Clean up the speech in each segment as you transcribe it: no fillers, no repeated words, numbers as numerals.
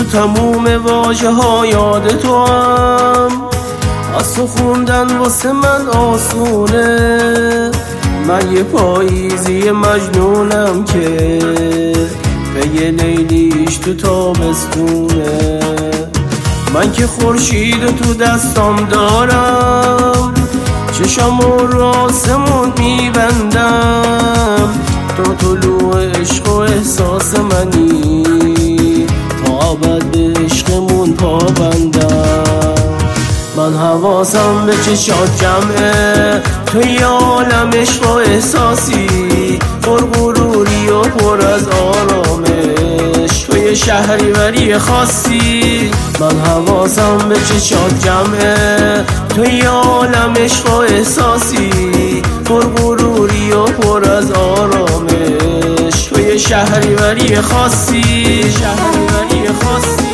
تموم واژه ها یاد تو هم، از تو خوندن واسه من آسونه. من یه پاییزی مجنونم که پی لیلیش تو تابستونه. من که خورشید تو دستام دارم، چشم رو آسمون میبندم. تو طلوع عشق و احساس منی، تا ابد به عشقمون پابندم. من حواسم به چشات جمعه، توی عالم عشق و احساسی، پر غروری و پر از آرامش، توی شهریوری خاصی. من حواسم به چشات جمعه، توی عالم عشق و احساسی، پر غروری و پر از آرامش، توی شهریوری خاصی، شهریوری خاصی.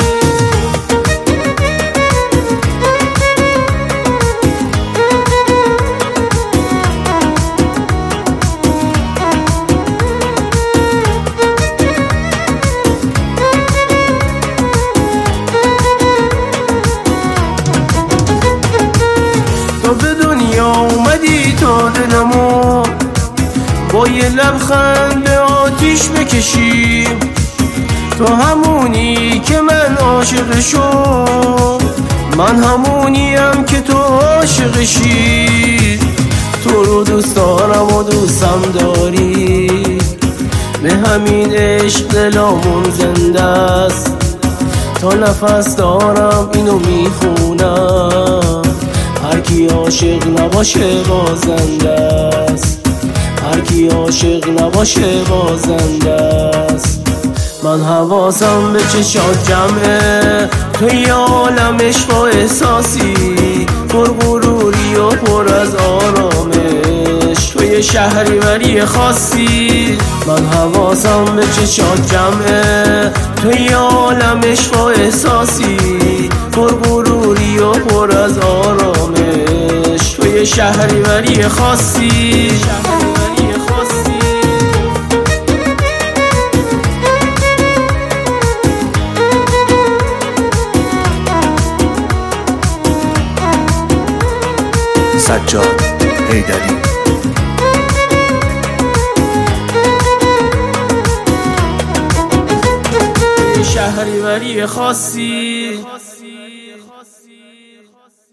به دنیا اومدی تا دلمو با یه لبخند به آتیش بکشیم. تو همونی که من عاشقشم، من همونیم که تو عاشقشی. تو رو دوست دارم و دوستم داری، به همین عشق دلمون زنده است. تا نفس دارم اینو میخونم، هر کی عاشق نباشه بازنده است، هر کی عاشق نباشه بازنده است. من حواسم به چشات جمعه، توی عالم عشق و احساسی، پر غروری و پر از آرامش، توی شهریوری خاصی. من حواسم به چشات جمعه، توی عالم عشق و احساسی، پر غروری و پر از آرامش، توی شهریوری خاصی، شهریوری خاصی. سجاد حیدری. شهریوری خاصی.